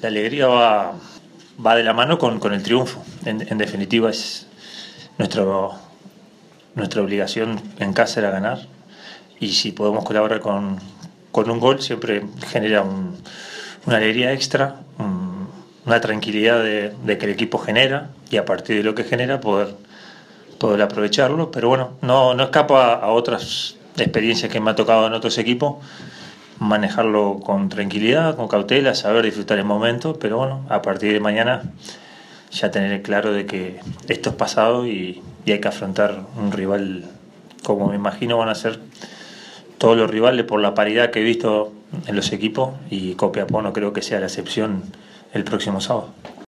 La alegría va de la mano con el triunfo. En definitiva, es nuestra obligación en casa era ganar. Y si podemos colaborar con un gol, siempre genera una alegría extra, una tranquilidad de que el equipo genera, y a partir de lo que genera poder aprovecharlo. Pero bueno, no escapa a otras experiencias que me ha tocado en otros equipos, manejarlo con tranquilidad, con cautela, saber disfrutar el momento. Pero bueno, a partir de mañana ya tener claro de que esto es pasado y hay que afrontar un rival como me imagino van a ser todos los rivales, por la paridad que he visto en los equipos, y Copiapó no creo que sea la excepción el próximo sábado.